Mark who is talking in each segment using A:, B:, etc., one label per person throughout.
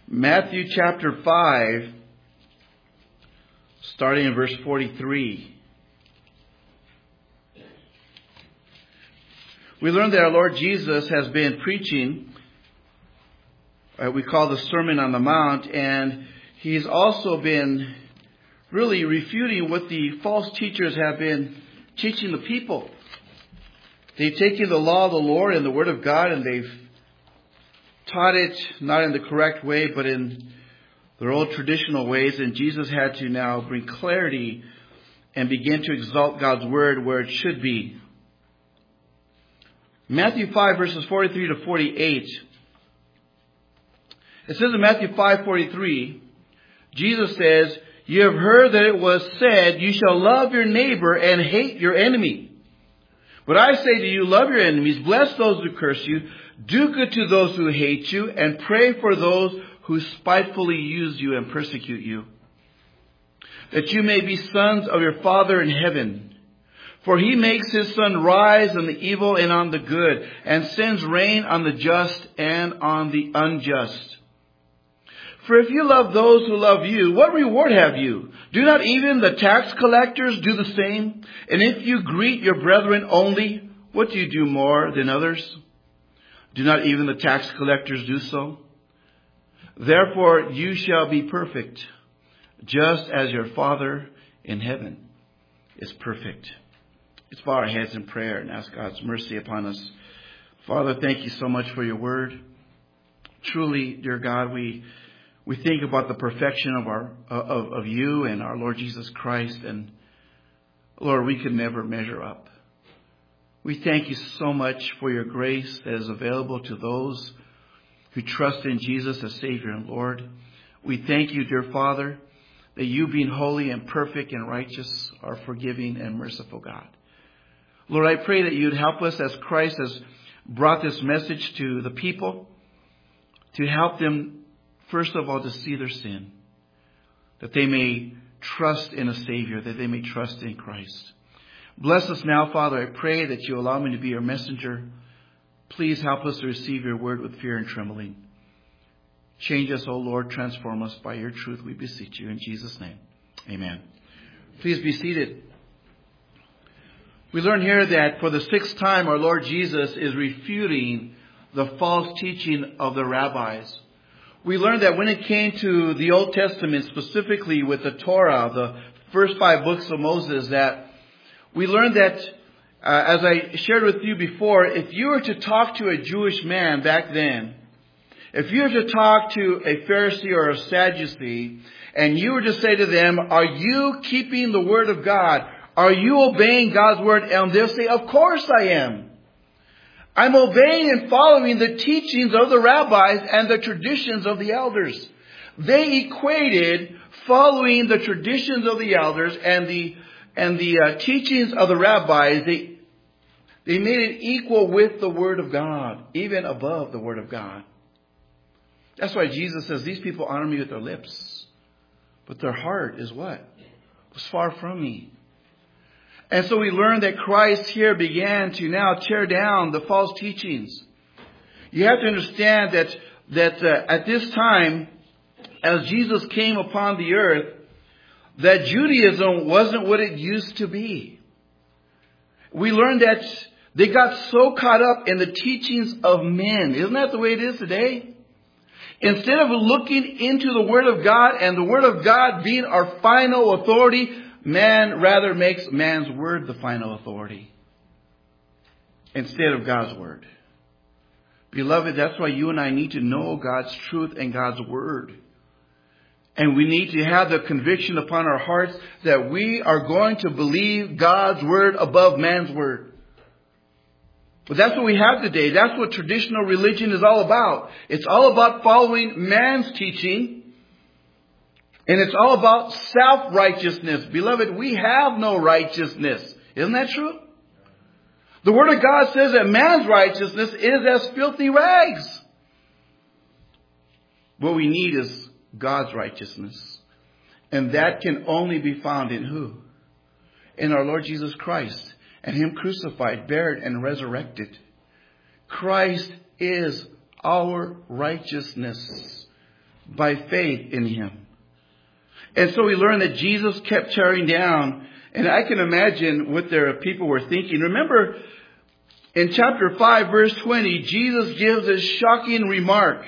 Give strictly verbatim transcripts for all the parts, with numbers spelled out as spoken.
A: Matthew chapter five, starting in verse forty-three. We learned that our Lord Jesus has been preaching, uh, we call the Sermon on the Mount, and he's also been really refuting what the false teachers have been teaching the people. They've taken the law of the Lord and the Word of God, and they've taught it not in the correct way, but in their old traditional ways. And Jesus had to now bring clarity and begin to exalt God's Word where it should be. Matthew five, verses forty-three to forty-eight. It says in Matthew five forty-three, Jesus says, "You have heard that it was said, 'You shall love your neighbor and hate your enemy.' But I say to you, love your enemies, bless those who curse you, do good to those who hate you, and pray for those who spitefully use you and persecute you, that you may be sons of your Father in heaven. For he makes his sun rise on the evil and on the good, and sends rain on the just and on the unjust. For if you love those who love you, what reward have you? Do not even the tax collectors do the same? And if you greet your brethren only, what do you do more than others? Do not even the tax collectors do so? Therefore you shall be perfect, just as your Father in heaven is perfect." Let's bow our heads in prayer and ask God's mercy upon us. Father, thank you so much for your word. Truly, dear God, we we think about the perfection of our of, of you and our Lord Jesus Christ, and Lord, we could never measure up. We thank you so much for your grace that is available to those who trust in Jesus as Savior and Lord. We thank you, dear Father, that you, being holy and perfect and righteous, are forgiving and merciful God. Lord, I pray that you'd help us as Christ has brought this message to the people, to help them, first of all, to see their sin, that they may trust in a Savior, that they may trust in Christ. Bless us now, Father. I pray that you allow me to be your messenger. Please help us to receive your word with fear and trembling. Change us, O Lord. Transform us by your truth, we beseech you. In Jesus' name, amen. Please be seated. We learn here that for the sixth time, our Lord Jesus is refuting the false teaching of the rabbis. We learned that when it came to the Old Testament, specifically with the Torah, the first five books of Moses, that we learned that, uh, as I shared with you before, if you were to talk to a Jewish man back then, if you were to talk to a Pharisee or a Sadducee, and you were to say to them, "Are you keeping the word of God? Are you obeying God's word?" And they'll say, "Of course I am. I'm obeying and following the teachings of the rabbis and the traditions of the elders." They equated following the traditions of the elders and the and the uh, teachings of the rabbis. They they made it equal with the word of God, even above the word of God. That's why Jesus says, "These people honor me with their lips, but their heart is what? Was far from me." And so we learn that Christ here began to now tear down the false teachings. You have to understand that that uh, at this time, as Jesus came upon the earth, that Judaism wasn't what it used to be. We learned that they got so caught up in the teachings of men. Isn't that the way it is today? Instead of looking into the Word of God and the Word of God being our final authority, man rather makes man's word the final authority instead of God's word. Beloved, that's why you and I need to know God's truth and God's word. And we need to have the conviction upon our hearts that we are going to believe God's word above man's word. But that's what we have today. That's what traditional religion is all about. It's all about following man's teaching. And it's all about self-righteousness. Beloved, we have no righteousness. Isn't that true? The Word of God says that man's righteousness is as filthy rags. What we need is God's righteousness. And that can only be found in who? In our Lord Jesus Christ. And Him crucified, buried, and resurrected. Christ is our righteousness. by faith in Him. And so we learn that Jesus kept tearing down. And I can imagine what their people were thinking. Remember, in chapter five, verse twenty, Jesus gives a shocking remark.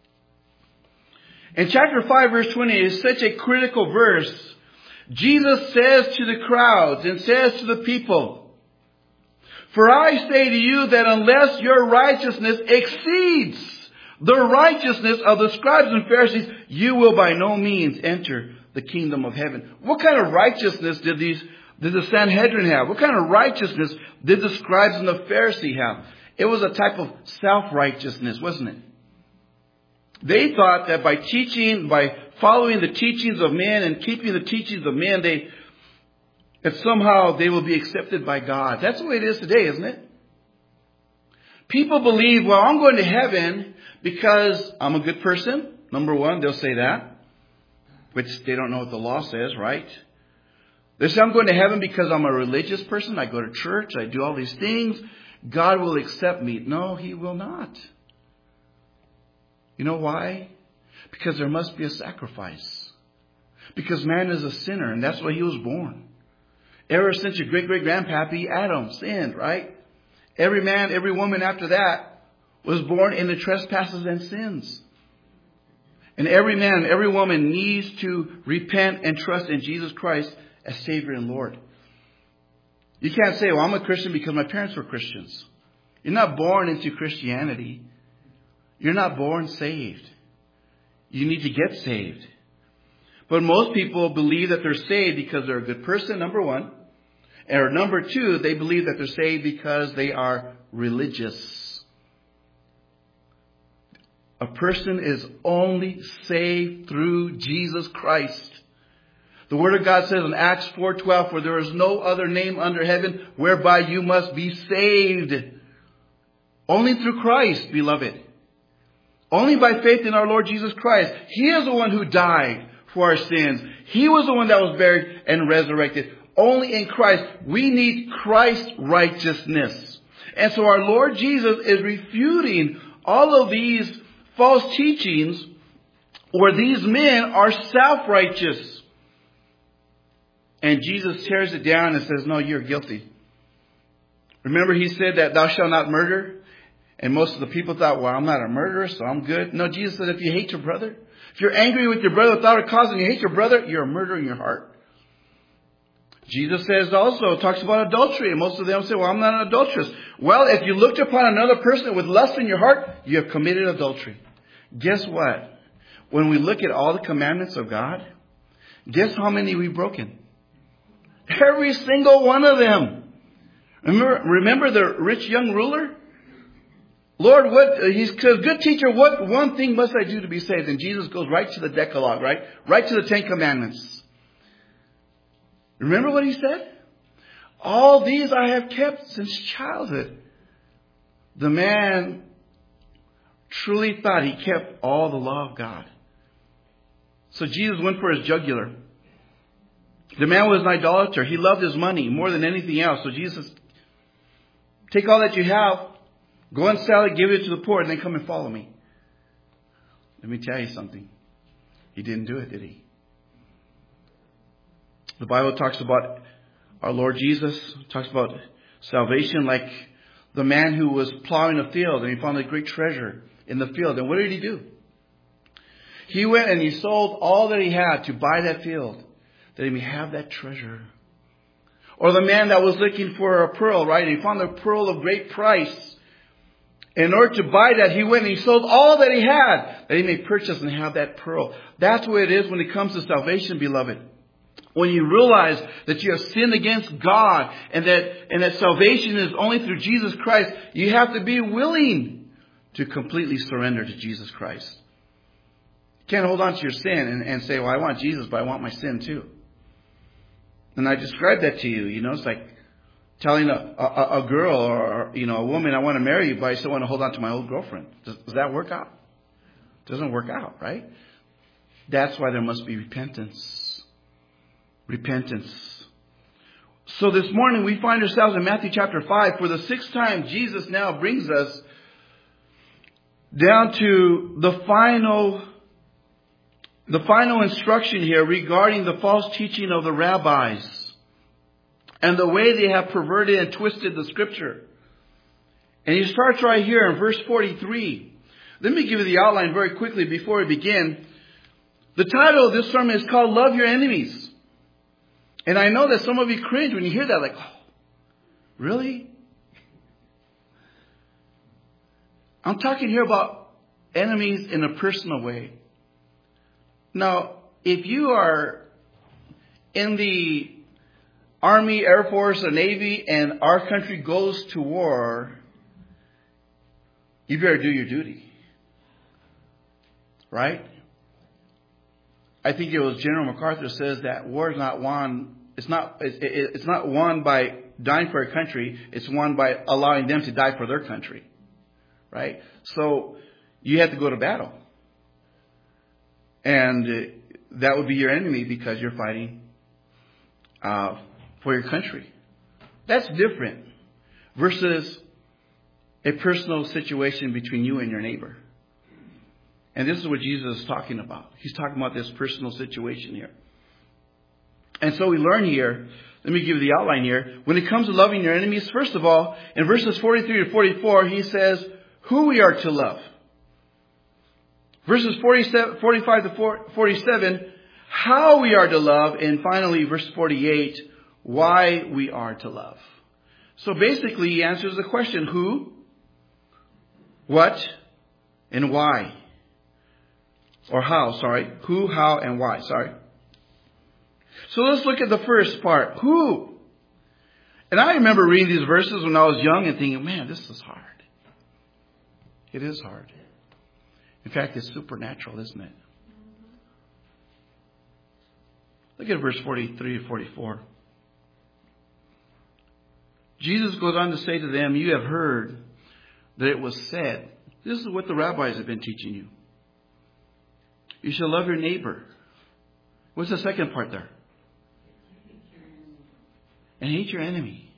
A: In chapter five, verse twenty, is such a critical verse. Jesus says to the crowds and says to the people, "For I say to you that unless your righteousness exceeds the righteousness of the scribes and Pharisees, you will by no means enter the kingdom of heaven." What kind of righteousness did these, did the Sanhedrin have? What kind of righteousness did the scribes and the Pharisees have? It was a type of self-righteousness, wasn't it? They thought that by teaching, by following the teachings of men and keeping the teachings of men, they, that somehow they will be accepted by God. That's the way it is today, isn't it? People believe, well, I'm going to heaven because I'm a good person. Number one, they'll say that, which they don't know what the law says, right? They say, I'm going to heaven because I'm a religious person. I go to church. I do all these things. God will accept me. No, He will not. You know why? Because there must be a sacrifice. Because man is a sinner, and that's why he was born. Ever since your great-great-grandpappy Adam sinned, right? Every man, every woman after that was born in the trespasses and sins. And every man, every woman needs to repent and trust in Jesus Christ as Savior and Lord. You can't say, well, I'm a Christian because my parents were Christians. You're not born into Christianity. You're not born saved. You need to get saved. But most people believe that they're saved because they're a good person, number one. Or number two, they believe that they're saved because they are religious. A person is only saved through Jesus Christ. The Word of God says in Acts four twelve, for there is no other name under heaven whereby you must be saved. Only through Christ, beloved. Only by faith in our Lord Jesus Christ. He is the one who died for our sins. He was the one that was buried and resurrected. Only in Christ. We need Christ's righteousness. And so our Lord Jesus is refuting all of these false teachings where these men are self-righteous. And Jesus tears it down and says, no, you're guilty. Remember He said that thou shalt not murder? And most of the people thought, well, I'm not a murderer, so I'm good. No, Jesus said, if you hate your brother, if you're angry with your brother without a cause and you hate your brother, you're a murderer in your heart. Jesus says also, talks about adultery. And most of them say, well, I'm not an adulteress. Well, if you looked upon another person with lust in your heart, you have committed adultery. Guess what? When we look at all the commandments of God, guess how many we've broken? Every single one of them. Remember, remember the rich young ruler? Lord, what, he's a good teacher. What one thing must I do to be saved? And Jesus goes right to the Decalogue, right? Right to the Ten Commandments. Remember what He said? All these I have kept since childhood. The man truly thought he kept all the law of God. So Jesus went for his jugular. The man was an idolater. He loved his money more than anything else. So Jesus says, take all that you have. Go and sell it, give it to the poor, and then come and follow me. Let me tell you something. He didn't do it, did He? The Bible talks about our Lord Jesus, talks about salvation like the man who was plowing a field and he found a great treasure in the field. And what did he do? He went and he sold all that he had to buy that field, that he may have that treasure. Or the man that was looking for a pearl, right? And he found a pearl of great price. In order to buy that, he went and he sold all that he had, that he may purchase and have that pearl. That's what it is when it comes to salvation, beloved. When you realize that you have sinned against God and that, and that salvation is only through Jesus Christ, you have to be willing to completely surrender to Jesus Christ. You can't hold on to your sin and, and say, well, I want Jesus, but I want my sin too. And I described that to you. You know, it's like telling a, a, a girl or, you know, a woman, I want to marry you, but I still want to hold on to my old girlfriend. Does, does that work out? It doesn't work out, right? That's why there must be repentance. Repentance. So this morning we find ourselves in Matthew chapter five. For the sixth time, Jesus now brings us down to the final the final instruction here regarding the false teaching of the rabbis and the way they have perverted and twisted the scripture. And he starts right here in verse forty-three. Let me give you the outline very quickly before we begin. The title of this sermon is called Love Your Enemies. And I know that some of you cringe when you hear that, like, oh, really? I'm talking here about enemies in a personal way. Now, if you are in the Army, Air Force, or Navy, and our country goes to war, you better do your duty. Right? I think it was General MacArthur says that war is not won. It's not. It's not won by dying for a country. It's won by allowing them to die for their country. Right? So you have to go to battle, and that would be your enemy because you're fighting uh, for your country. That's different versus a personal situation between you and your neighbor. And this is what Jesus is talking about. He's talking about this personal situation here. And so we learn here, let me give you the outline here. When it comes to loving your enemies, first of all, in verses forty-three to forty-four, he says who we are to love. Verses forty-seven, forty-five to forty-seven, how we are to love. And finally, verse forty-eight, why we are to love. So basically, he answers the question, who, what, and why. Or how, sorry. Who, how, and why, sorry. So let's look at the first part. Who? And I remember reading these verses when I was young and thinking, man, this is hard. It is hard. In fact, it's supernatural, isn't it? Look at verse forty-three to forty-four. Jesus goes on to say to them, you have heard that it was said. This is what the rabbis have been teaching you. You shall love your neighbor. What's the second part there? And hate your enemy.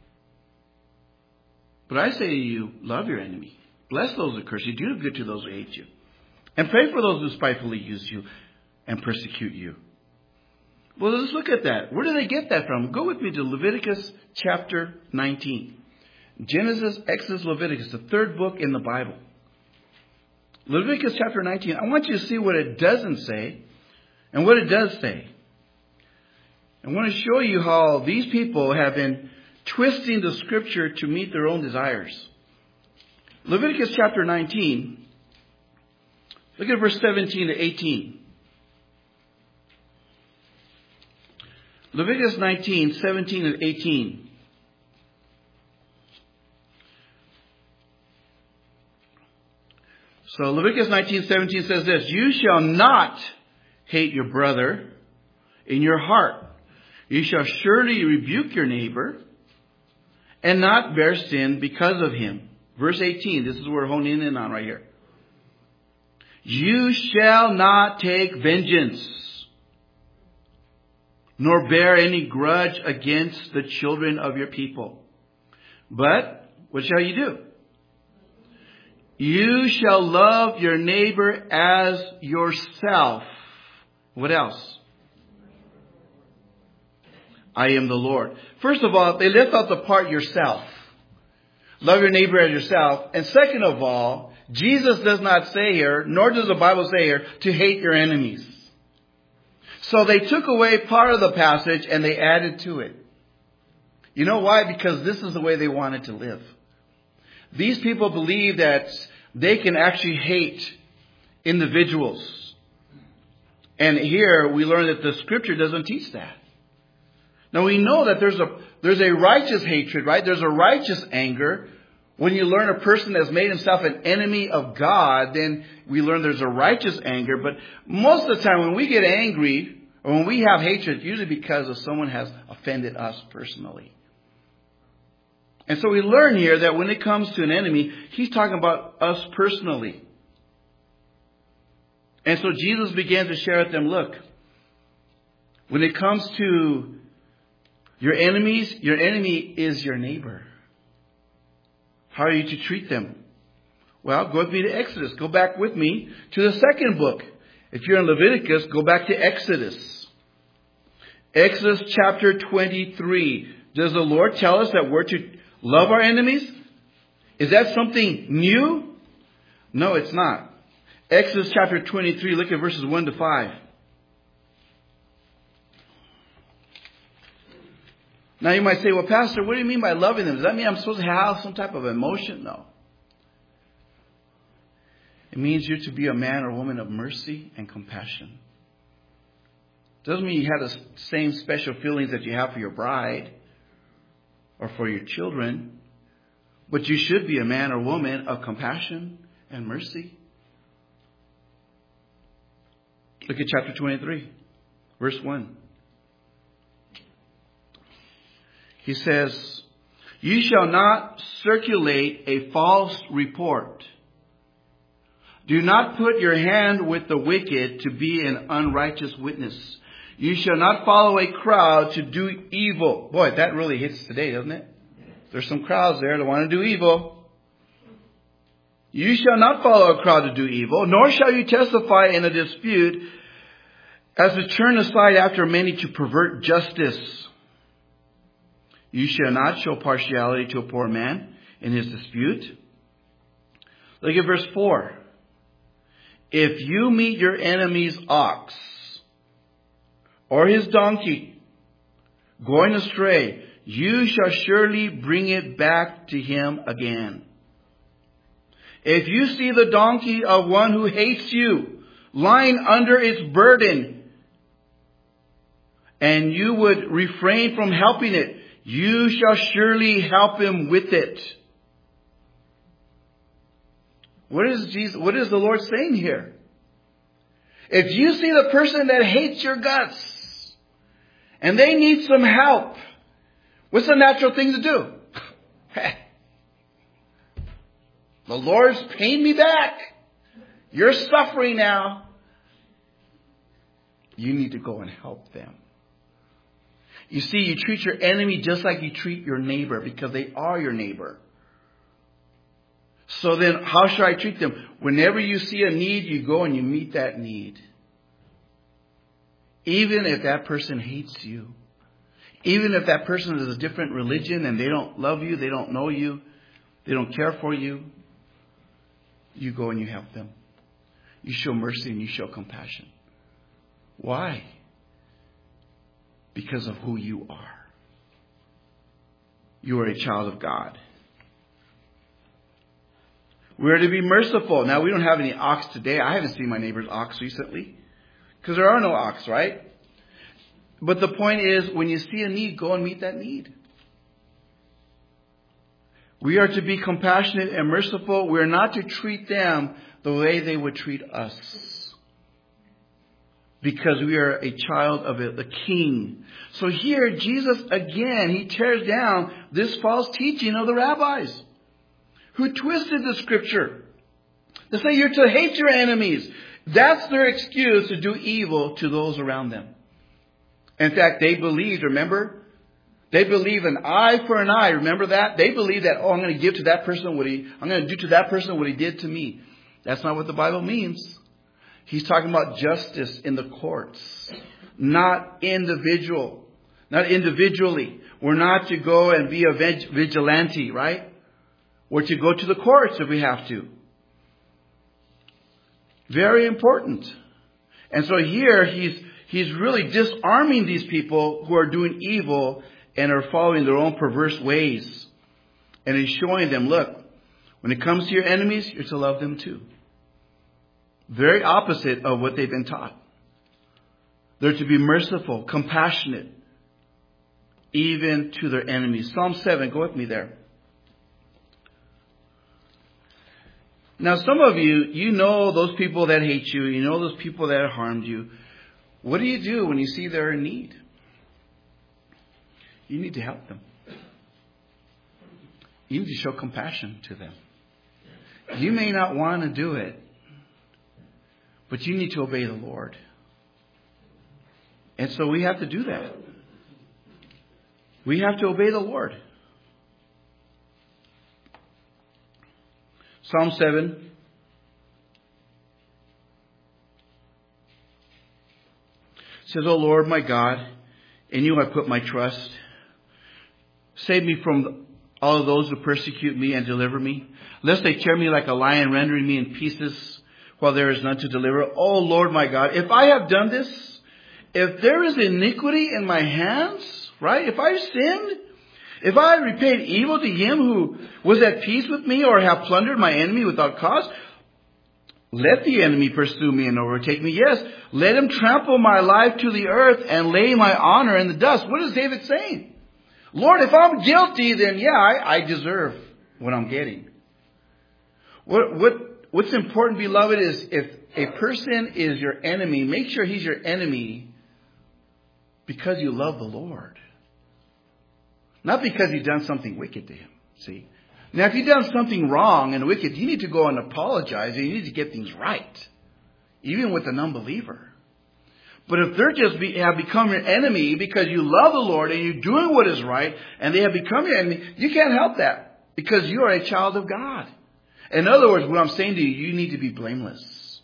A: But I say to you, love your enemy. Bless those who curse you. Do good to those who hate you. And pray for those who spitefully use you and persecute you. Well, let's look at that. Where do they get that from? Go with me to Leviticus chapter nineteen. Genesis, Exodus, Leviticus, the third book in the Bible. Leviticus chapter nineteen. I want you to see what it doesn't say and what it does say. I want to show you how these people have been twisting the scripture to meet their own desires. Leviticus chapter nineteen. Look at verse seventeen to eighteen. Leviticus nineteen, seventeen and eighteen. So Leviticus nineteen, seventeen says this, you shall not hate your brother in your heart. You shall surely rebuke your neighbor and not bear sin because of him. Verse eighteen, this is what we're honing in on right here. You shall not take vengeance, nor bear any grudge against the children of your people. But what shall you do? You shall love your neighbor as yourself. What else? I am the Lord. First of all, they left out the part yourself. Love your neighbor as yourself. And second of all, Jesus does not say here, nor does the Bible say here, to hate your enemies. So they took away part of the passage and they added to it. You know why? Because this is the way they wanted to live. These people believe that they can actually hate individuals. And here we learn that the scripture doesn't teach that. Now we know that there's a there's a righteous hatred, right? There's a righteous anger. When you learn a person has made himself an enemy of God, then we learn there's a righteous anger. But most of the time when we get angry or when we have hatred, it's usually because of someone has offended us personally. And so we learn here that when it comes to an enemy, he's talking about us personally. And so Jesus began to share with them, look, when it comes to your enemies, your enemy is your neighbor. How are you to treat them? Well, go with me to Exodus. Go back with me to the second book, If you're in Leviticus, go back to Exodus. Exodus chapter twenty-three. Does the Lord tell us that we're to love our enemies? Is that something new? No, it's not. Exodus chapter twenty-three, look at verses one to five. Now you might say, well, Pastor, what do you mean by loving them? Does that mean I'm supposed to have some type of emotion? No. It means you're to be a man or woman of mercy and compassion. Doesn't mean you have the same special feelings that you have for your bride or for your children. But you should be a man or woman of compassion and mercy. Look at chapter twenty-three, verse one. He says, "You shall not circulate a false report. Do not put your hand with the wicked to be an unrighteous witness. You shall not follow a crowd to do evil." Boy, that really hits today, doesn't it? There's some crowds there that want to do evil. "You shall not follow a crowd to do evil, nor shall you testify in a dispute as to turn aside after many to pervert justice. You shall not show partiality to a poor man in his dispute." Look at verse four. "If you meet your enemy's ox or his donkey going astray, you shall surely bring it back to him again. If you see the donkey of one who hates you lying under its burden, and you would refrain from helping it, you shall surely help him with it." What is Jesus, what is the Lord saying here? If you see the person that hates your guts and they need some help, what's the natural thing to do? The Lord's paying me back. You're suffering now. You need to go and help them. You see, you treat your enemy just like you treat your neighbor, because they are your neighbor. So then how should I treat them? Whenever you see a need, you go and you meet that need. Even if that person hates you. Even if that person is a different religion and they don't love you, they don't know you, they don't care for you. You go and you help them. You show mercy and you show compassion. Why? Because of who you are. You are a child of God. We are to be merciful. Now, we don't have any ox today. I haven't seen my neighbor's ox recently, because there are no ox, right? But the point is, when you see a need, go and meet that need. We are to be compassionate and merciful. We are not to treat them the way they would treat us, because we are a child of the King. So here, Jesus, again, he tears down this false teaching of the rabbis who twisted the scripture. They say you're to hate your enemies. That's their excuse to do evil to those around them. In fact, they believed, remember? They believe an eye for an eye. Remember that? They believe that, oh, I'm going to give to that person what he, I'm going to do to that person what he did to me. That's not what the Bible means. He's talking about justice in the courts, not individual, not individually. We're not to go and be a vigilante, right? We're to go to the courts if we have to. Very important. And so here he's he's really disarming these people who are doing evil and are following their own perverse ways. And he's showing them, look, when it comes to your enemies, you're to love them too. Very opposite of what they've been taught. They're to be merciful, compassionate, even to their enemies. Psalm seven, go with me there. Now, some of you, you know those people that hate you. You know those people that harmed you. What do you do when you see they're in need? You need to help them. You need to show compassion to them. You may not want to do it, but you need to obey the Lord. And so we have to do that. We have to obey the Lord. Psalm seven. says, "O Lord, my God, in you I put my trust. Save me from all of those who persecute me and deliver me, lest they tear me like a lion, rendering me in pieces while there is none to deliver. O Lord, my God, if I have done this, if there is iniquity in my hands," right? If I've sinned, if I have repaid evil to him who was at peace with me, or have plundered my enemy without cause, let the enemy pursue me and overtake me. Yes, let him trample my life to the earth and lay my honor in the dust. What is David saying? Lord, if I'm guilty, then yeah, I, I deserve what I'm getting. What, what, what's important, beloved, is if a person is your enemy, make sure he's your enemy because you love the Lord. Not because you've done something wicked to him. See? Now, if you've done something wrong and wicked, you need to go and apologize, and you need to get things right. Even with an unbeliever. But if they're just be, have become your enemy because you love the Lord and you're doing what is right, and they have become your enemy, you can't help that because you are a child of God. In other words, what I'm saying to you, you need to be blameless.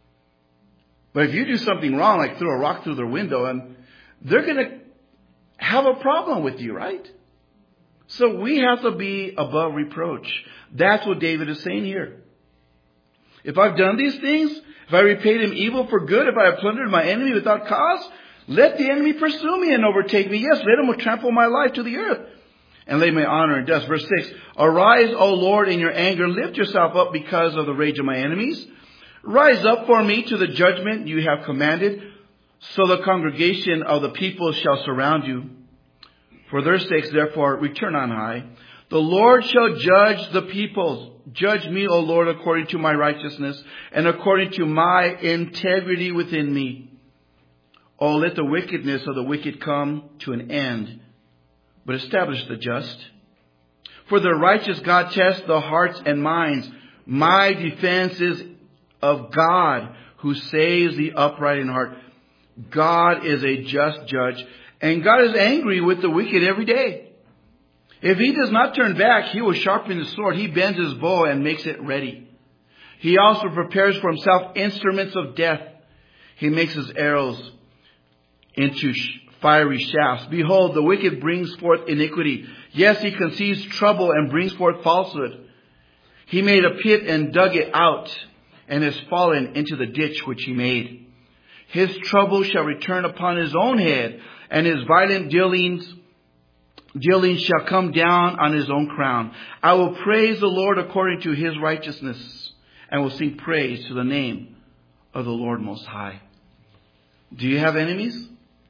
A: But if you do something wrong, like throw a rock through their window, and they're going to have a problem with you, right? So we have to be above reproach. That's what David is saying here. If I've done these things, if I repaid him evil for good, if I have plundered my enemy without cause, let the enemy pursue me and overtake me. Yes, let him trample my life to the earth and lay my honor in dust. Verse six, arise, O Lord, in your anger. Lift yourself up because of the rage of my enemies. Rise up for me to the judgment you have commanded, so the congregation of the people shall surround you. For their sakes, therefore, return on high. The Lord shall judge the peoples. Judge me, O Lord, according to my righteousness and according to my integrity within me. Oh, let the wickedness of the wicked come to an end, but establish the just. For the righteous God tests the hearts and minds. My defense is of God, who saves the upright in heart. God is a just judge, and God is angry with the wicked every day. If he does not turn back, he will sharpen his sword. He bends his bow and makes it ready. He also prepares for himself instruments of death. He makes his arrows into fiery shafts. Behold, the wicked brings forth iniquity. Yes, he conceives trouble and brings forth falsehood. He made a pit and dug it out, and has fallen into the ditch which he made. His trouble shall return upon his own head, and his violent dealings Dealings shall come down on his own crown. I will praise the Lord according to his righteousness, and will sing praise to the name of the Lord Most High. Do you have enemies?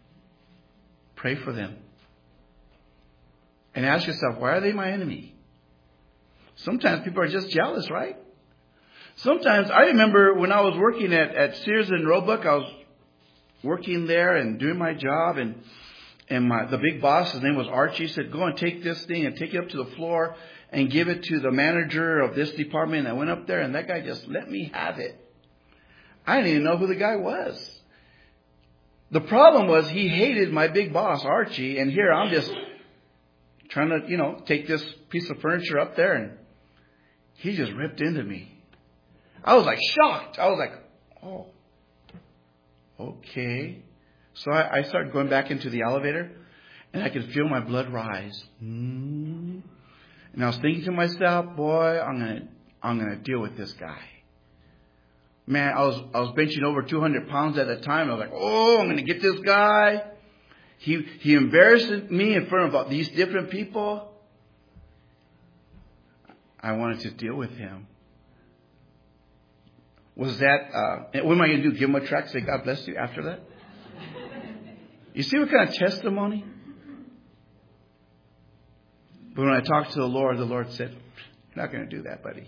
A: Pray for them. And ask yourself, why are they my enemy? Sometimes people are just jealous, right? Sometimes, I remember when I was working at, at Sears and Roebuck, I was working there and doing my job, and And my, the big boss, his name was Archie, said, go and take this thing and take it up to the floor and give it to the manager of this department. And I went up there, and that guy just let me have it. I didn't even know who the guy was. The problem was he hated my big boss, Archie. And here I'm just trying to, you know, take this piece of furniture up there, and he just ripped into me. I was like shocked. I was like, oh, okay. So I, I started going back into the elevator, and I could feel my blood rise. Mm. And I was thinking to myself, boy, I'm gonna, I'm gonna deal with this guy. Man, I was, I was benching over two hundred pounds at the time. I was like, oh, I'm gonna get this guy. He, he embarrassed me in front of these different people. I wanted to deal with him. Was that, uh, what am I gonna do? Give him a tract, say God bless you after that? You see what kind of testimony? But when I talked to the Lord, the Lord said, you're not going to do that, buddy.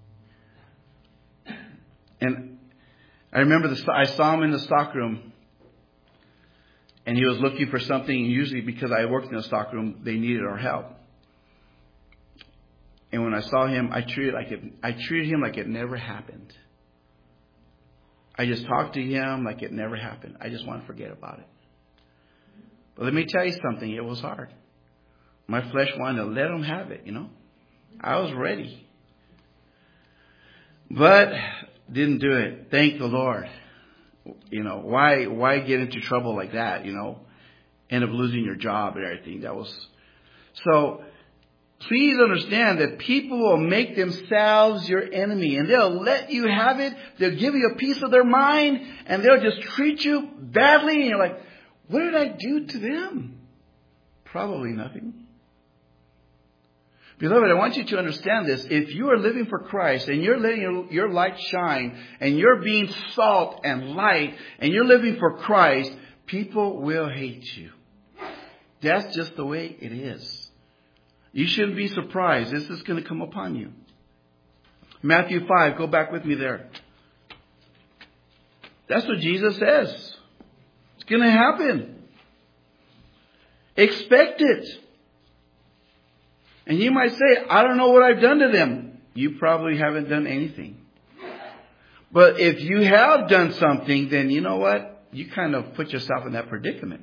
A: And I remember the, I saw him in the stockroom, and he was looking for something. Usually because I worked in the stockroom, they needed our help. And when I saw him, I treated like it, I treated him like it never happened. I just talked to him like it never happened. I just want to forget about it. But let me tell you something. It was hard. My flesh wanted to let him have it, you know. I was ready. But didn't do it. Thank the Lord. You know, why why get into trouble like that, you know? End up losing your job and everything. That was so please understand that people will make themselves your enemy, and they'll let you have it. They'll give you a piece of their mind, and they'll just treat you badly, and you're like, what did I do to them? Probably nothing. Beloved, I want you to understand this. If you are living for Christ and you're letting your, your light shine and you're being salt and light and you're living for Christ, people will hate you. That's just the way it is. You shouldn't be surprised. This is going to come upon you. Matthew five, go back with me there. That's what Jesus says. It's going to happen. Expect it. And you might say, I don't know what I've done to them. You probably haven't done anything. But if you have done something, then you know what? You kind of put yourself in that predicament.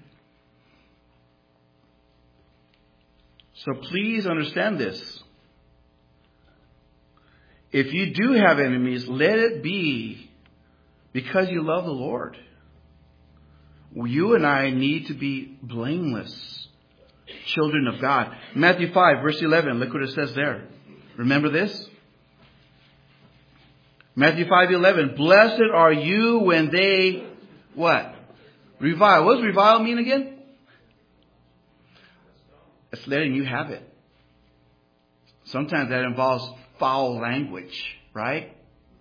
A: So please understand this. If you do have enemies, let it be because you love the Lord. You and I need to be blameless children of God. Matthew five, verse eleven. Look what it says there. Remember this? Matthew five, eleven. Blessed are you when they, what? Revile. What does revile mean again? It's letting you have it. Sometimes that involves foul language, right?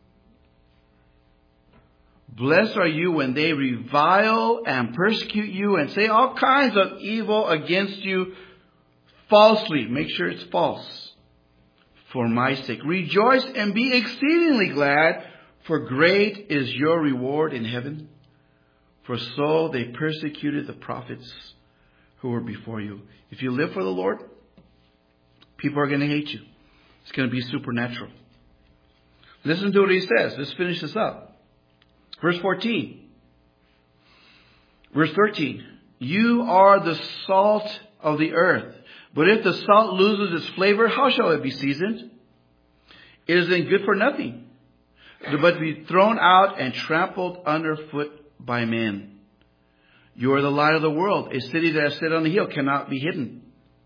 A: Blessed are you when they revile and persecute you and say all kinds of evil against you falsely. Make sure it's false. For my sake. Rejoice and be exceedingly glad, for great is your reward in heaven. For so they persecuted the prophets who were before you. If you live for the Lord, people are going to hate you. It's going to be supernatural. Listen to what he says. Let's finish this up. Verse fourteen. Verse thirteen. You are the salt of the earth. But if the salt loses its flavor, how shall it be seasoned? It is then good for nothing, but to be thrown out and trampled underfoot by men. You are the light of the world. A city that is set on the hill cannot be hidden.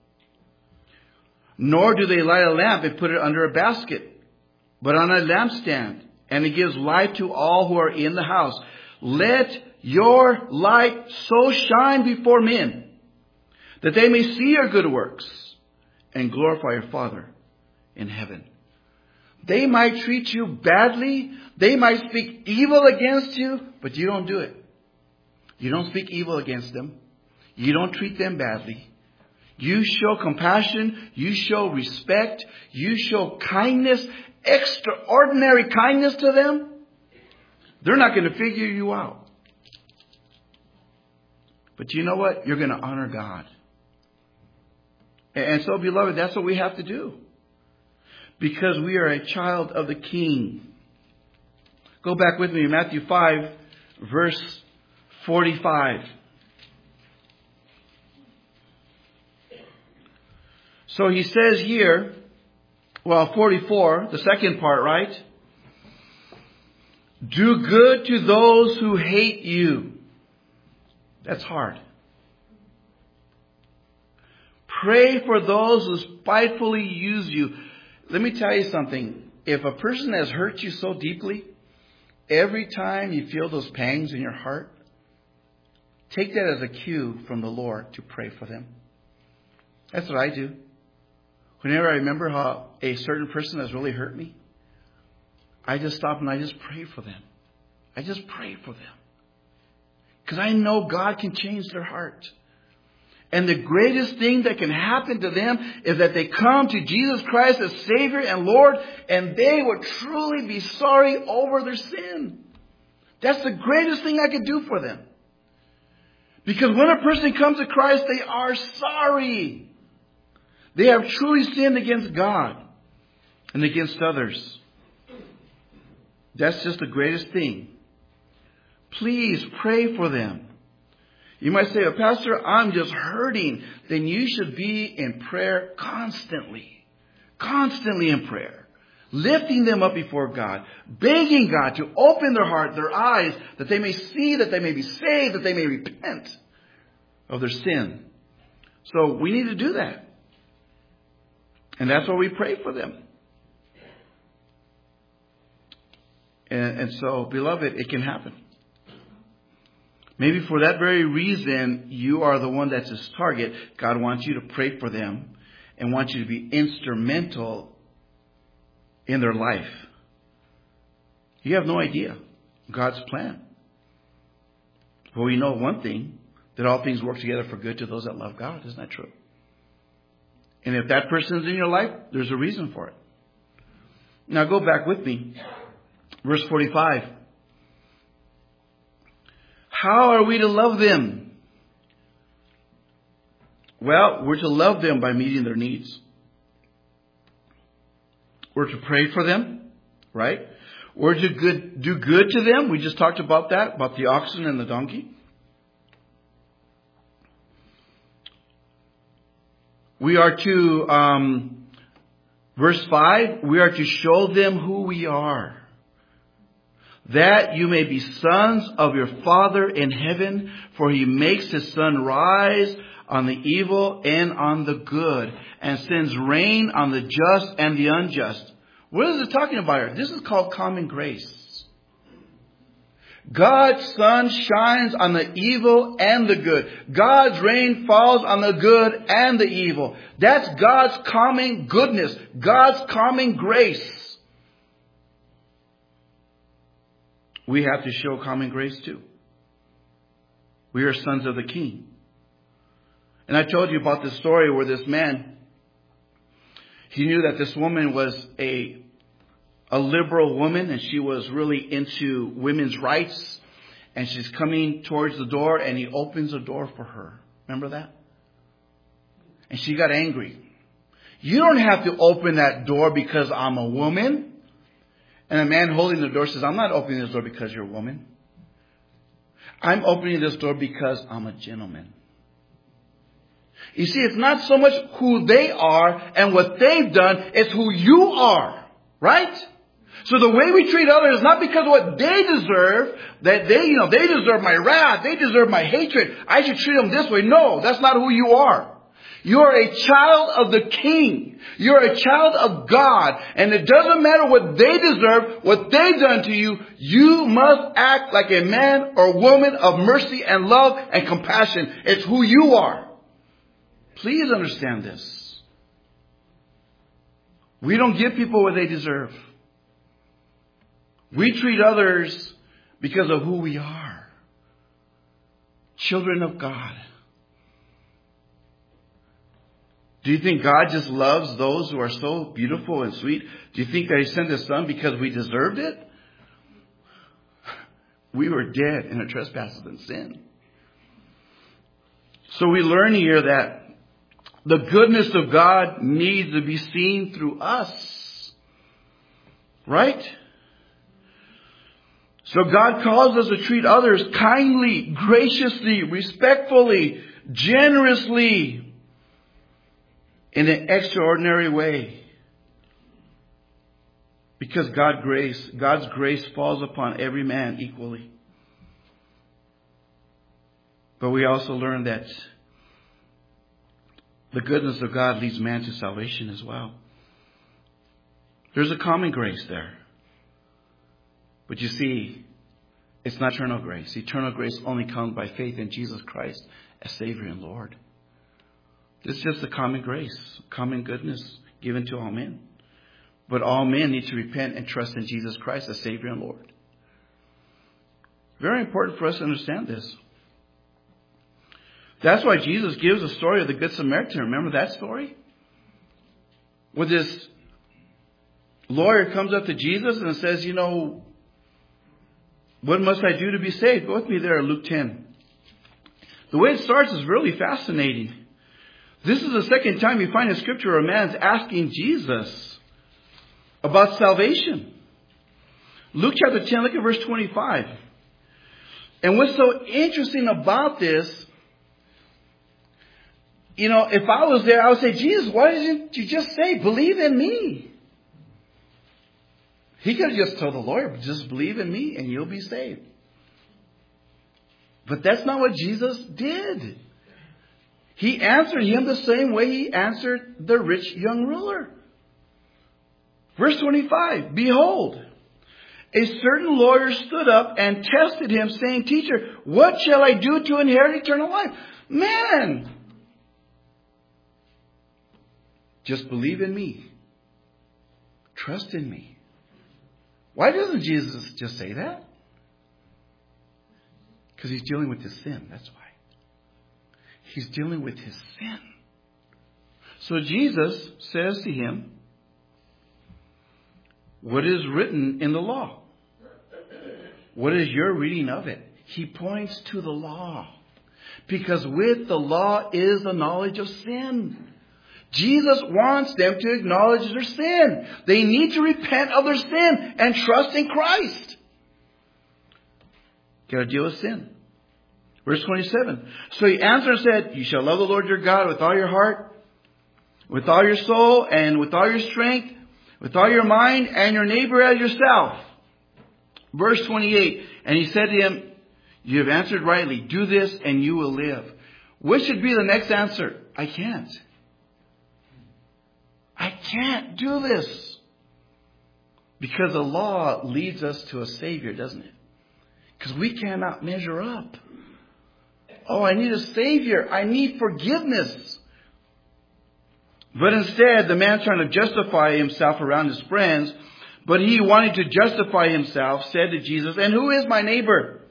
A: Nor do they light a lamp and put it under a basket, but on a lampstand, and it gives light to all who are in the house. Let your light so shine before men, that they may see your good works and glorify your Father in heaven. They might treat you badly. They might speak evil against you, but you don't do it. You don't speak evil against them. You don't treat them badly. You show compassion. You show respect. You show kindness, extraordinary kindness to them. They're not going to figure you out. But you know what? You're going to honor God. And so, beloved, that's what we have to do. Because we are a child of the King. Go back with me, Matthew five, verse forty-five. So he says here, well, forty-four, the second part, right? Do good to those who hate you. That's hard. Pray for those who spitefully use you. Let me tell you something. If a person has hurt you so deeply, every time you feel those pangs in your heart, take that as a cue from the Lord to pray for them. That's what I do. Whenever I remember how a certain person has really hurt me, I just stop and I just pray for them. I just pray for them. Because I know God can change their heart. And the greatest thing that can happen to them is that they come to Jesus Christ as Savior and Lord, and they will truly be sorry over their sin. That's the greatest thing I could do for them. Because when a person comes to Christ, they are sorry. They have truly sinned against God and against others. That's just the greatest thing. Please pray for them. You might say, oh, Pastor, I'm just hurting. Then you should be in prayer constantly. Constantly in prayer. lifting them up before God, begging God to open their heart, their eyes, that they may see, that they may be saved, that they may repent of their sin. So we need to do that. And that's why we pray for them. And, and so, beloved, it can happen. Maybe for that very reason, you are the one that's his target. God wants you to pray for them and wants you to be instrumental in their life. You have no idea God's plan. But we know one thing, that all things work together for good to those that love God. Isn't that true? And if that person's in your life, there's a reason for it. Now go back with me. Verse forty-five. How are we to love them? Well, we're to love them by meeting their needs. We're to pray for them, right? We're to good, do good to them. We just talked about that, about the oxen and the donkey. We are to, um, verse five, we are to show them who we are. That you may be sons of your Father in heaven, for he makes his sun rise on the evil and on the good, and sends rain on the just and the unjust. What is it talking about here? This is called common grace. God's sun shines on the evil and the good. God's rain falls on the good and the evil. That's God's common goodness. God's common grace. We have to show common grace too. We are sons of the King. And I told you about this story where this man, he knew that this woman was a a liberal woman, and she was really into women's rights. And she's coming towards the door, and he opens the door for her. Remember that? And she got angry. You don't have to open that door because I'm a woman. And a man holding the door says, I'm not opening this door because you're a woman. I'm opening this door because I'm a gentleman. You see, it's not so much who they are and what they've done, it's who you are. Right? So the way we treat others is not because of what they deserve, that they, you know, they deserve my wrath, they deserve my hatred, I should treat them this way. No, that's not who you are. You're a child of the King. You're a child of God. And it doesn't matter what they deserve, what they've done to you. You must act like a man or woman of mercy and love and compassion. It's who you are. Please understand this. We don't give people what they deserve. We treat others because of who we are. Children of God. Do you think God just loves those who are so beautiful and sweet? Do you think that he sent his son because we deserved it? We were dead in our trespasses and sin. So we learn here that the goodness of God needs to be seen through us. Right? So God calls us to treat others kindly, graciously, respectfully, generously, in an extraordinary way. Because God grace, God's grace falls upon every man equally. But we also learn that the goodness of God leads man to salvation as well. There's a common grace there. But you see, it's not eternal grace. Eternal grace only comes by faith in Jesus Christ as Savior and Lord. This is just the common grace, common goodness given to all men. But all men need to repent and trust in Jesus Christ as Savior and Lord. Very important for us to understand this. That's why Jesus gives the story of the Good Samaritan. Remember that story? Where this lawyer comes up to Jesus and says, you know, what must I do to be saved? Go with me there, Luke ten. The way it starts is really fascinating. This is the second time you find in Scripture where a man's asking Jesus about salvation. Luke chapter ten, look at verse twenty-five. And what's so interesting about this, you know, if I was there, I would say, Jesus, why didn't you just say, believe in me? He could have just told the lawyer, just believe in me and you'll be saved. But that's not what Jesus did. He answered him the same way he answered the rich young ruler. Verse twenty-five, behold, a certain lawyer stood up and tested him, saying, Teacher, what shall I do to inherit eternal life? Man, just believe in me. Trust in me. Why doesn't Jesus just say that? Because he's dealing with his sin. That's why. He's dealing with his sin. So Jesus says to him, what is written in the law? What is your reading of it? He points to the law. Because with the law is the knowledge of sin. Jesus wants them to acknowledge their sin. They need to repent of their sin and trust in Christ. Got to deal with sin. Verse twenty-seven. So he answered and said, you shall love the Lord your God with all your heart, with all your soul, and with all your strength, with all your mind, and your neighbor as yourself. Verse twenty-eight. And he said to him, you have answered rightly. Do this and you will live. What should be the next answer? I can't. I can't do this. Because the law leads us to a Savior, doesn't it? Because we cannot measure up. Oh, I need a Savior. I need forgiveness. But instead, the man trying to justify himself around his friends, but he wanting to justify himself, said to Jesus, and who is my neighbor?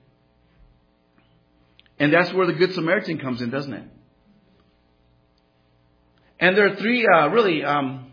A: And that's where the Good Samaritan comes in, doesn't it? And there are three, uh, really, um,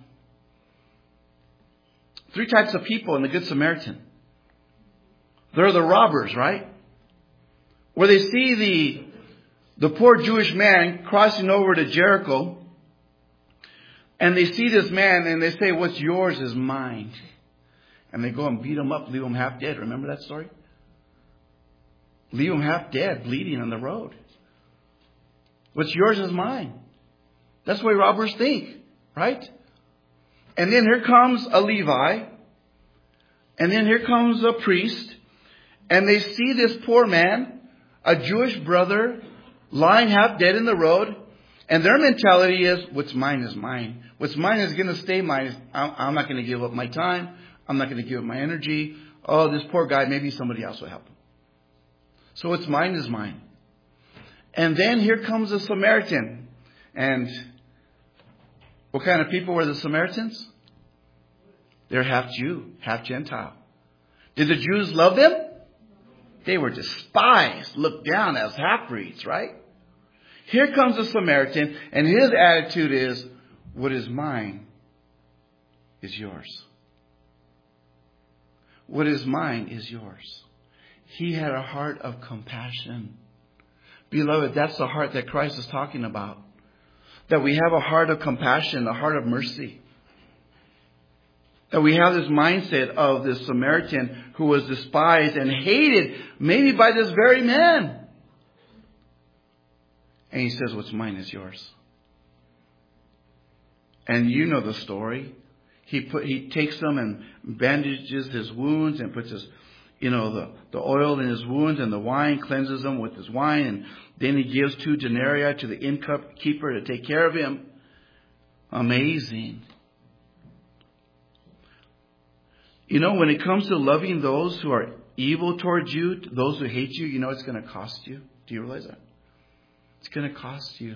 A: three types of people in the Good Samaritan. There are the robbers, right? Where they see the, the poor Jewish man crossing over to Jericho. And they see this man and they say, what's yours is mine. And they go and beat him up, leave him half dead. Remember that story? Leave him half dead, bleeding on the road. What's yours is mine. That's the way robbers think, right? And then here comes a Levi. And then here comes a priest. And they see this poor man, a Jewish brother, lying half dead in the road. And their mentality is, what's mine is mine. What's mine is going to stay mine. I'm not going to give up my time. I'm not going to give up my energy. Oh, this poor guy, maybe somebody else will help him. So what's mine is mine. And then here comes a Samaritan. And what kind of people were the Samaritans? They're half Jew, half Gentile. Did the Jews love them? They were despised, looked down as half-breeds, right? Here comes a Samaritan, and his attitude is, what is mine is yours. What is mine is yours. He had a heart of compassion. Beloved, that's the heart that Christ is talking about. That we have a heart of compassion, a heart of mercy. That we have this mindset of this Samaritan who was despised and hated, maybe by this very man. And he says, what's mine is yours. And you know the story. He put, he takes them and bandages his wounds and puts his, you know, the, the oil in his wounds and the wine, cleanses them with his wine. And then he gives two denarii to the innkeeper to take care of him. Amazing. You know, when it comes to loving those who are evil towards you, those who hate you, you know it's going to cost you. Do you realize that? It's going to cost you.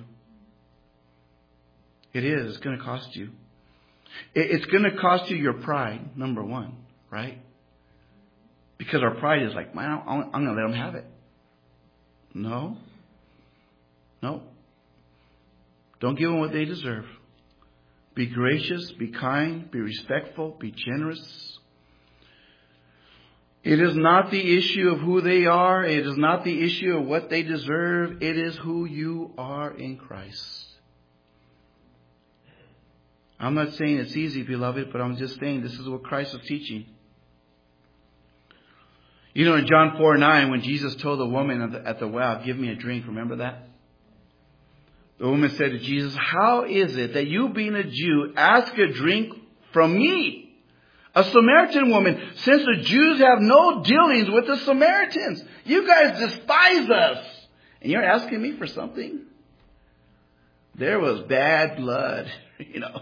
A: It is. It's going to cost you. It's going to cost you your pride, number one, right? Because our pride is like, man, I'm going to let them have it. No. No. Don't give them what they deserve. Be gracious, be kind, be respectful, be generous. It is not the issue of who they are. It is not the issue of what they deserve. It is who you are in Christ. I'm not saying it's easy, beloved, but I'm just saying this is what Christ was teaching. You know, in John four nine, when Jesus told the woman at the, at the well, give me a drink, remember that? The woman said to Jesus, how is it that you being a Jew ask a drink from me, A Samaritan woman, since the Jews have no dealings with the Samaritans. You guys despise us. And you're asking me for something? There was bad blood, you know.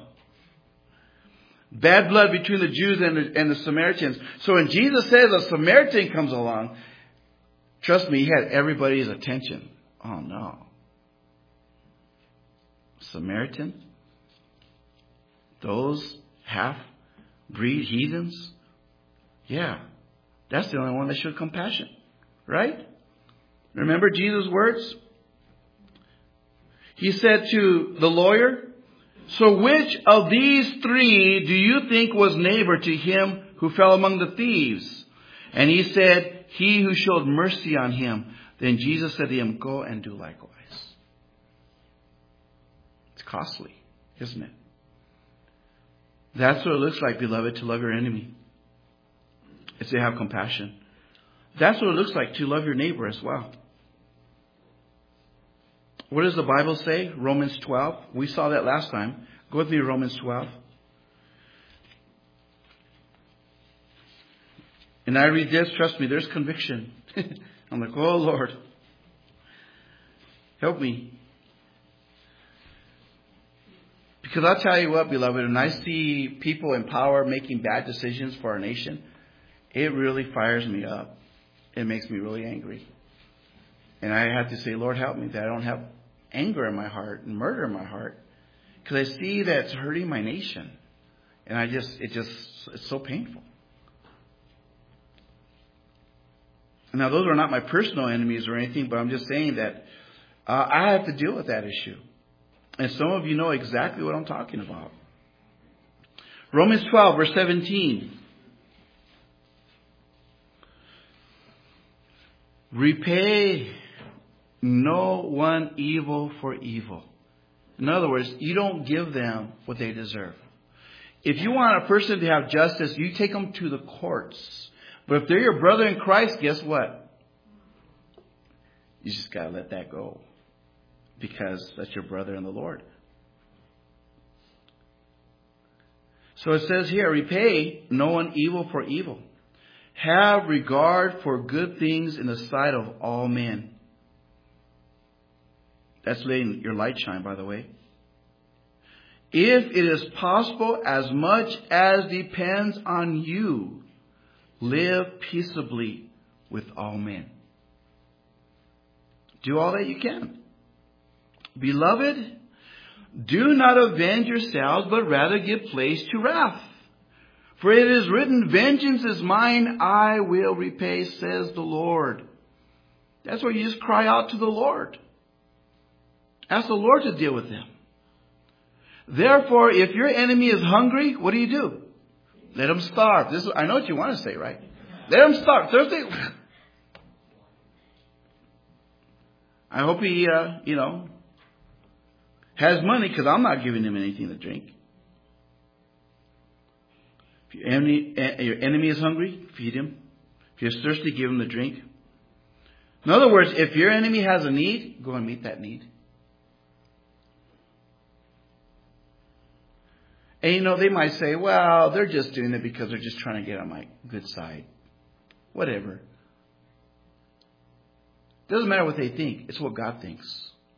A: Bad blood between the Jews and the, and the Samaritans. So when Jesus says a Samaritan comes along, trust me, he had everybody's attention. Oh no. Samaritan? Those half-breed heathens? Yeah. That's the only one that showed compassion. Right? Remember Jesus' words? He said to the lawyer, so which of these three do you think was neighbor to him who fell among the thieves? And he said, he who showed mercy on him. Then Jesus said to him, go and do likewise. It's costly, isn't it? That's what it looks like, beloved, to love your enemy. It's to have compassion. That's what it looks like to love your neighbor as well. What does the Bible say? Romans twelve. We saw that last time. Go with me to Romans twelve. And I read this, trust me, there's conviction. I'm like, oh Lord, help me. Because I'll tell you what, beloved, when I see people in power making bad decisions for our nation, it really fires me up. It makes me really angry. And I have to say, Lord, help me that I don't have anger in my heart and murder in my heart. Because I see that it's hurting my nation. And I just, it just, it's so painful. Now, those are not my personal enemies or anything, but I'm just saying that uh, I have to deal with that issue. And some of you know exactly what I'm talking about. Romans twelve, verse seventeen. Repay no one evil for evil. In other words, you don't give them what they deserve. If you want a person to have justice, you take them to the courts. But if they're your brother in Christ, guess what? You just got to let that go. Because that's your brother in the Lord. So it says here, repay no one evil for evil. Have regard for good things in the sight of all men. That's letting your light shine, by the way. If it is possible, as much as depends on you, live peaceably with all men. Do all that you can. Beloved, do not avenge yourselves, but rather give place to wrath. For it is written, vengeance is mine, I will repay, says the Lord. That's where you just cry out to the Lord. Ask the Lord to deal with them. Therefore, if your enemy is hungry, what do you do? Let him starve. This is, I know what you want to say, right? Let him starve. Thursday. I hope he, uh, you know, has money, because I'm not giving him anything to drink. If your enemy, your enemy is hungry, feed him. If you're thirsty, give him the drink. In other words, if your enemy has a need, go and meet that need. And you know, they might say, well, they're just doing it because they're just trying to get on my good side. Whatever. Doesn't matter what they think. It's what God thinks.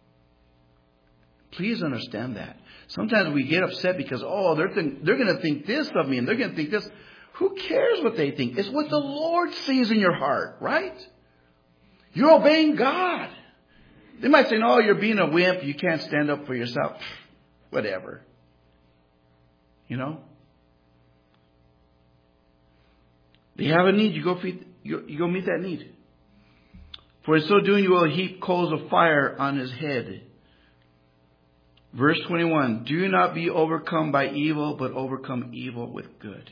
A: Please understand that. Sometimes we get upset because, oh, they're, th- they're going to think this of me and they're going to think this. Who cares what they think? It's what the Lord sees in your heart, right? You're obeying God. They might say, no, you're being a wimp. You can't stand up for yourself. Whatever. You know? They have a need. You go feed, you, you go meet that need. For in so doing, you will heap coals of fire on his head. Verse twenty-one, do not be overcome by evil, but overcome evil with good.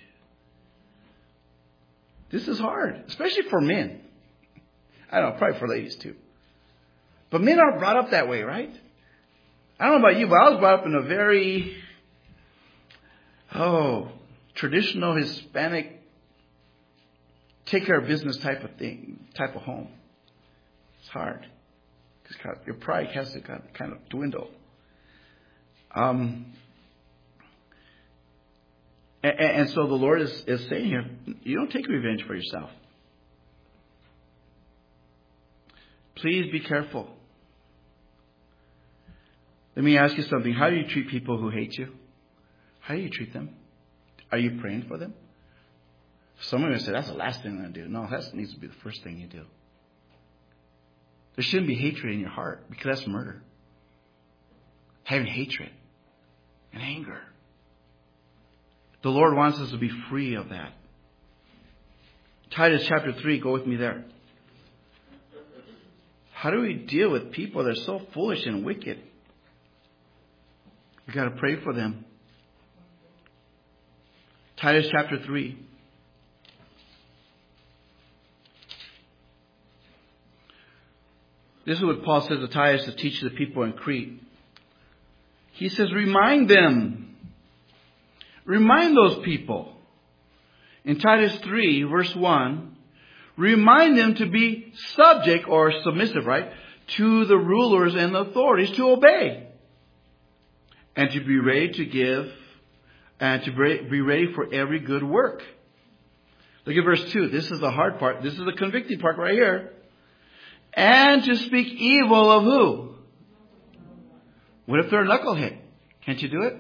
A: This is hard, especially for men. I don't know, probably for ladies too. But men are brought up that way, right? I don't know about you, but I was brought up in a very, oh, traditional Hispanic, take care of business type of thing, type of home. It's hard. Because your pride has to kind of dwindle. Um, And, and so the Lord is, is saying here, you don't take revenge for yourself. Please be careful. Let me ask you something. How do you treat people who hate you? How do you treat them? Are you praying for them? Someone will say, that's the last thing I'm going to do. No, that needs to be the first thing you do. There shouldn't be hatred in your heart, because that's murder. Having hatred and anger. The Lord wants us to be free of that. Titus chapter three, go with me there. How do we deal with people that are so foolish and wicked? We've got to pray for them. Titus chapter three. This is what Paul says to Titus to teach the people in Crete. He says, remind them. Remind those people. In Titus three, verse one, remind them to be subject or submissive, right, to the rulers and the authorities, to obey. And to be ready to give, and to be ready for every good work. Look at verse two. This is the hard part. This is the convicting part right here. And to speak evil of who? What if they're a knucklehead? Can't you do it?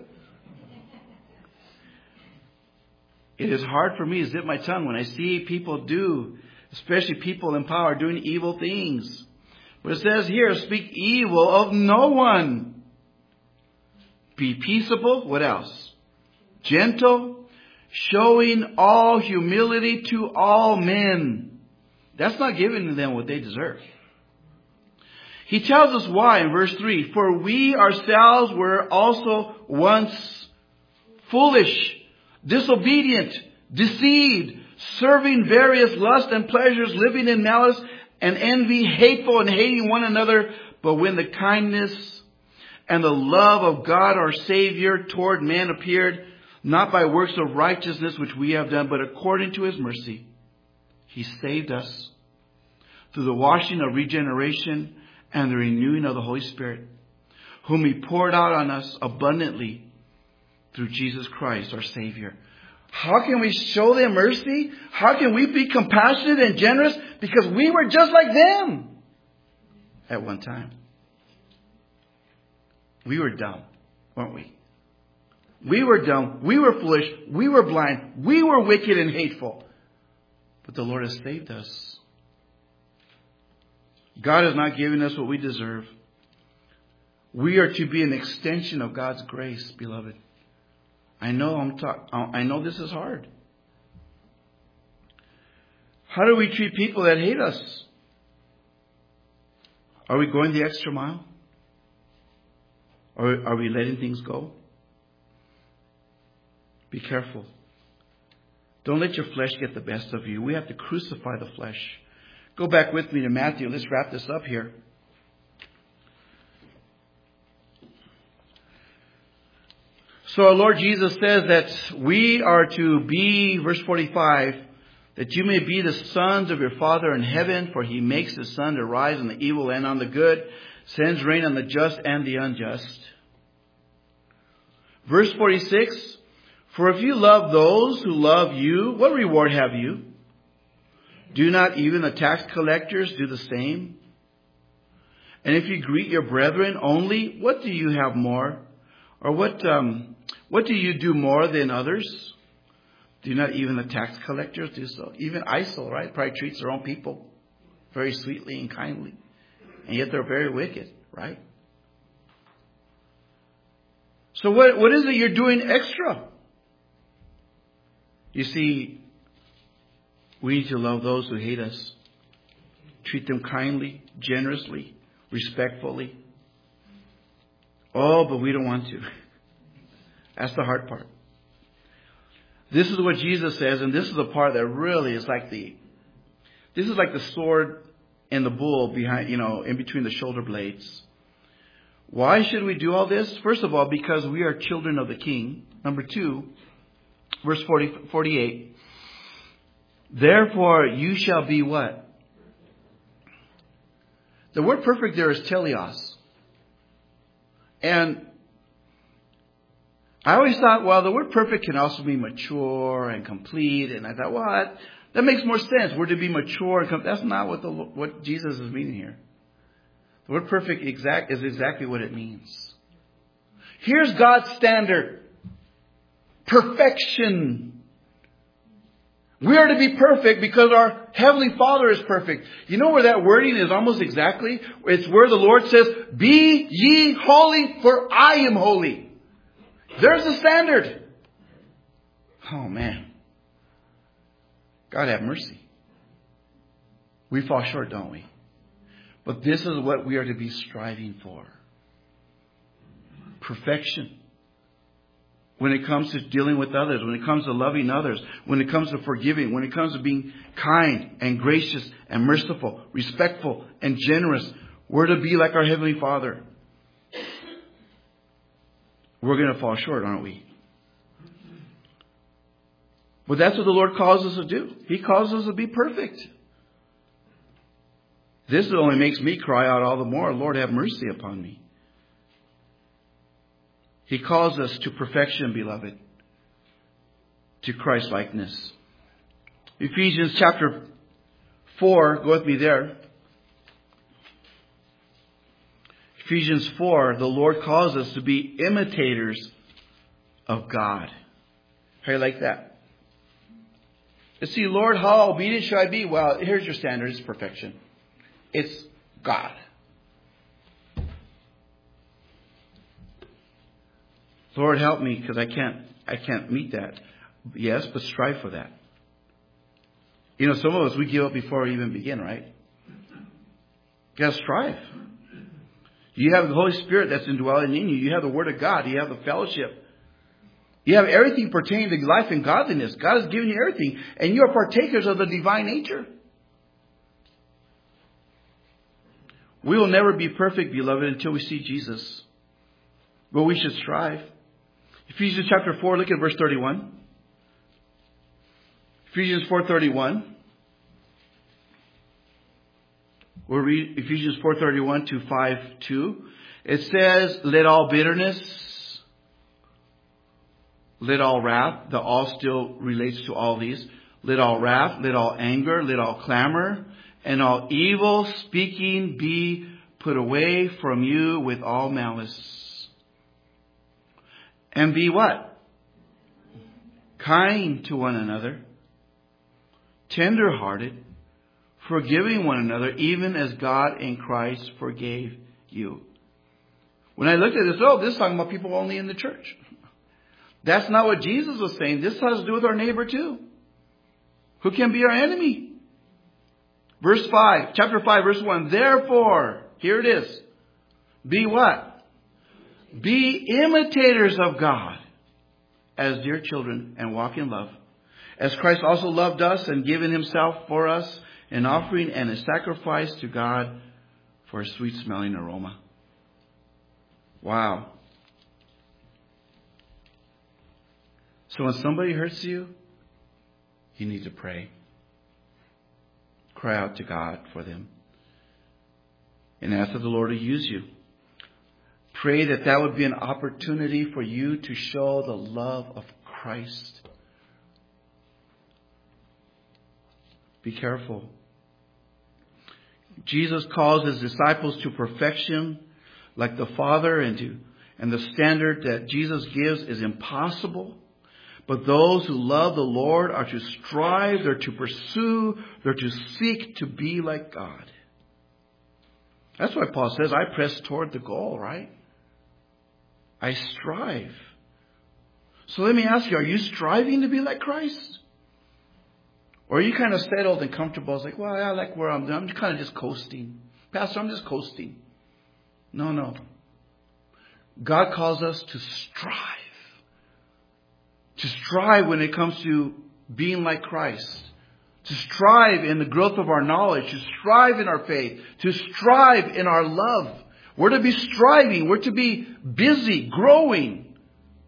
A: It is hard for me to zip my tongue when I see people do, especially people in power, doing evil things. But it says here, speak evil of no one. Be peaceable. What else? Gentle. Showing all humility to all men. That's not giving them what they deserve. He tells us why in verse three. For we ourselves were also once foolish, disobedient, deceived, serving various lusts and pleasures, living in malice and envy, hateful and hating one another. But when the kindness and the love of God our Savior toward man appeared, not by works of righteousness which we have done, but according to His mercy, He saved us through the washing of regeneration and the renewing of the Holy Spirit, whom He poured out on us abundantly through Jesus Christ, our Savior. How can we show them mercy? How can we be compassionate and generous? Because we were just like them at one time. We were dumb, weren't we? We were dumb. We were foolish. We were blind. We were wicked and hateful. But the Lord has saved us. God is not giving us what we deserve. We are to be an extension of God's grace, beloved. I know I'm talk- I know this is hard. How do we treat people that hate us? Are we going the extra mile? Or are we letting things go? Be careful. Don't let your flesh get the best of you. We have to crucify the flesh. Go back with me to Matthew. Let's wrap this up here. So our Lord Jesus says that we are to be, verse forty-five, that you may be the sons of your Father in heaven, for He makes His sun to rise on the evil and on the good, sends rain on the just and the unjust. Verse forty-six, for if you love those who love you, what reward have you? Do not even the tax collectors do the same? And if you greet your brethren only, what do you have more? Or what um, what do you do more than others? Do not even the tax collectors do so? Even I S I L, right, probably treats their own people very sweetly and kindly. And yet they're very wicked, right? So what what is it you're doing extra? You see, we need to love those who hate us. Treat them kindly, generously, respectfully. Oh, but we don't want to. That's the hard part. This is what Jesus says, and this is the part that really is like the, this is like the sword and the bull behind, you know, in between the shoulder blades. Why should we do all this? First of all, because we are children of the King. Number two, verse forty, forty-eight. Therefore, you shall be what? The word perfect there is teleos. And I always thought, well, the word perfect can also mean mature and complete. And I thought, well, that, that makes more sense. We're to be mature and complete. That's not what the what Jesus is meaning here. The word perfect exact is exactly what it means. Here's God's standard. Perfection. We are to be perfect because our Heavenly Father is perfect. You know where that wording is almost exactly? It's where the Lord says, be ye holy, for I am holy. There's the standard. Oh man. God have mercy. We fall short, don't we? But this is what we are to be striving for. Perfection. When it comes to dealing with others, when it comes to loving others, when it comes to forgiving, when it comes to being kind and gracious and merciful, respectful and generous, we're to be like our Heavenly Father. We're going to fall short, aren't we? But that's what the Lord calls us to do. He calls us to be perfect. This only makes me cry out all the more, Lord, have mercy upon me. He calls us to perfection, beloved, to Christ-likeness. Ephesians chapter four, go with me there. Ephesians four, the Lord calls us to be imitators of God. How do you like that? You see, Lord, how obedient should I be? Well, here's your standard. It's perfection. It's God. Lord, help me because I can't, I can't meet that. Yes, but strive for that. You know, some of us, we give up before we even begin, right? You got to strive. You have the Holy Spirit that's indwelling in you. You have the Word of God. You have the fellowship. You have everything pertaining to life and godliness. God has given you everything. And you are partakers of the divine nature. We will never be perfect, beloved, until we see Jesus. But we should strive. Ephesians chapter four, look at verse thirty-one. Ephesians four thirty-one. We'll read Ephesians four thirty-one to five two. It says, let all bitterness, let all wrath, the all still relates to all these. Let all wrath, let all anger, let all clamor, and all evil speaking be put away from you with all malice. And be what? Kind to one another, tender-hearted, forgiving one another, even as God in Christ forgave you. When I looked at this, oh, this is talking about people only in the church. That's not what Jesus was saying. This has to do with our neighbor too. Who can be our enemy? Verse five, chapter five, verse one. Therefore, here it is. Be what? Be imitators of God as dear children and walk in love. As Christ also loved us and given himself for us, an offering and a sacrifice to God for a sweet smelling aroma. Wow. So when somebody hurts you, you need to pray. Cry out to God for them. And ask that the Lord to use you. Pray that that would be an opportunity for you to show the love of Christ. Be careful. Jesus calls his disciples to perfection like the Father, and to and the standard that Jesus gives is impossible. But those who love the Lord are to strive, they're to pursue, they're to seek to be like God. That's why Paul says, I press toward the goal, right? I strive. So let me ask you, are you striving to be like Christ? Or are you kind of settled and comfortable? It's like, well, I like where I'm I'm kind of just coasting. Pastor, I'm just coasting. No, no. God calls us to strive. To strive when it comes to being like Christ. To strive in the growth of our knowledge. To strive in our faith. To strive in our love. We're to be striving. We're to be busy, growing.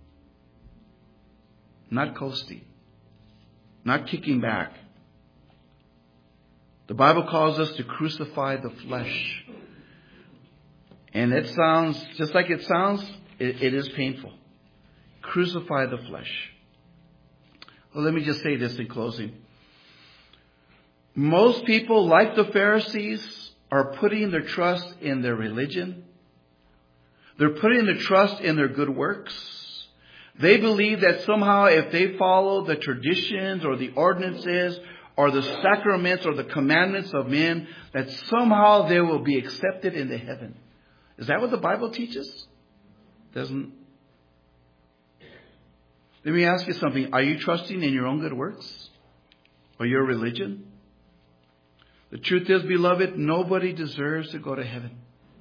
A: Not coasting. Not kicking back. The Bible calls us to crucify the flesh. And it sounds, just like it sounds, it, it is painful. Crucify the flesh. Well, let me just say this in closing. Most people, like the Pharisees, are putting their trust in their religion. They're putting their trust in their good works. They believe that somehow if they follow the traditions or the ordinances or the sacraments or the commandments of men, that somehow they will be accepted into heaven. Is that what the Bible teaches? Doesn't. Let me ask you something. Are you trusting in your own good works or your religion? The truth is, beloved, nobody deserves to go to heaven.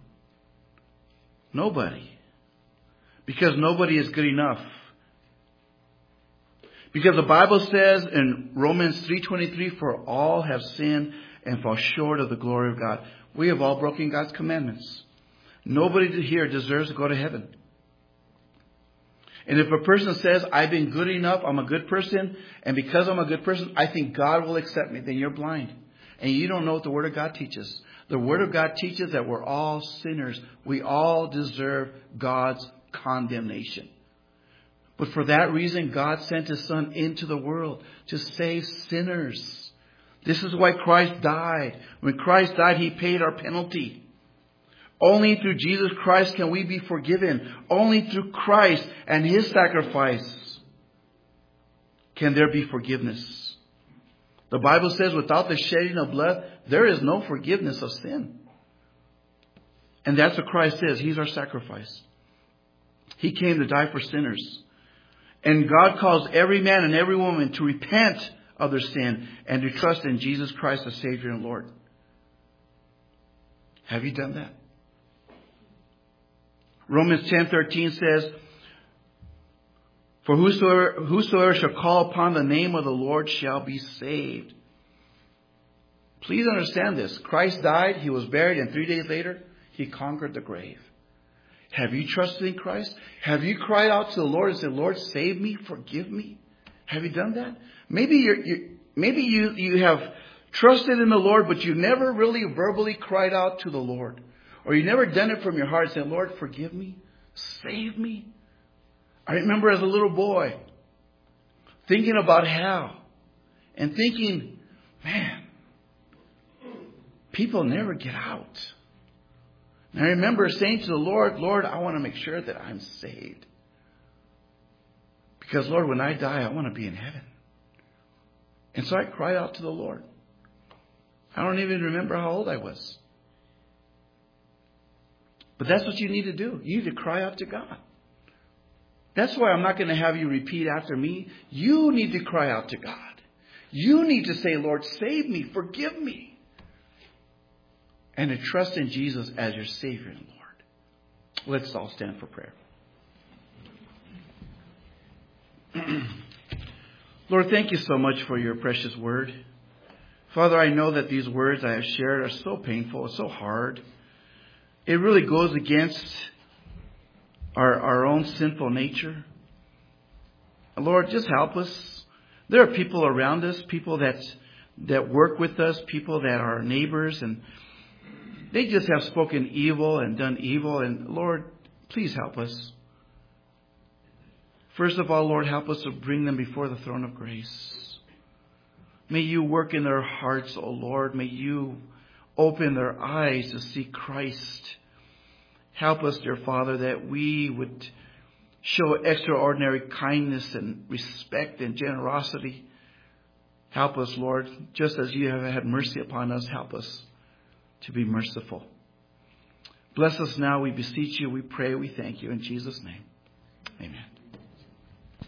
A: Nobody. Because nobody is good enough. Because the Bible says in Romans three twenty-three, for all have sinned and fall short of the glory of God. We have all broken God's commandments. Nobody here deserves to go to heaven. And if a person says, I've been good enough, I'm a good person, and because I'm a good person, I think God will accept me, then you're blind. And you don't know what the Word of God teaches. The Word of God teaches that we're all sinners. We all deserve God's condemnation. But for that reason, God sent His Son into the world to save sinners. This is why Christ died. When Christ died, He paid our penalty. Only through Jesus Christ can we be forgiven. Only through Christ and His sacrifice can there be forgiveness. The Bible says without the shedding of blood, there is no forgiveness of sin. And that's what Christ is. He's our sacrifice. He came to die for sinners. And God calls every man and every woman to repent of their sin and to trust in Jesus Christ as Savior and Lord. Have you done that? Romans ten thirteen says, for whosoever, whosoever shall call upon the name of the Lord shall be saved. Please understand this. Christ died, He was buried, and three days later, He conquered the grave. Have you trusted in Christ? Have you cried out to the Lord and said, Lord, save me, forgive me? Have you done that? Maybe you're, you're, maybe you, you have trusted in the Lord, but you never really verbally cried out to the Lord. Or you never done it from your heart and said, Lord, forgive me, save me. I remember as a little boy thinking about hell and thinking, man, people never get out. And I remember saying to the Lord, Lord, I want to make sure that I'm saved. Because, Lord, when I die, I want to be in heaven. And so I cried out to the Lord. I don't even remember how old I was. But that's what you need to do. You need to cry out to God. That's why I'm not going to have you repeat after me. You need to cry out to God. You need to say, Lord, save me, forgive me. And to trust in Jesus as your Savior and Lord. Let's all stand for prayer. Lord, thank you so much for your precious word. Father, I know that these words I have shared are so painful, so hard. It really goes against our, our own sinful nature. Lord, just help us. There are people around us, people that that work with us, people that are neighbors, and they just have spoken evil and done evil. And Lord, please help us. First of all, Lord, help us to bring them before the throne of grace. May you work in their hearts, O Lord. May you open their eyes to see Christ. Help us, dear Father, that we would show extraordinary kindness and respect and generosity. Help us, Lord, just as you have had mercy upon us, help us to be merciful. Bless us now, we beseech you, we pray, we thank you. In Jesus' name, amen.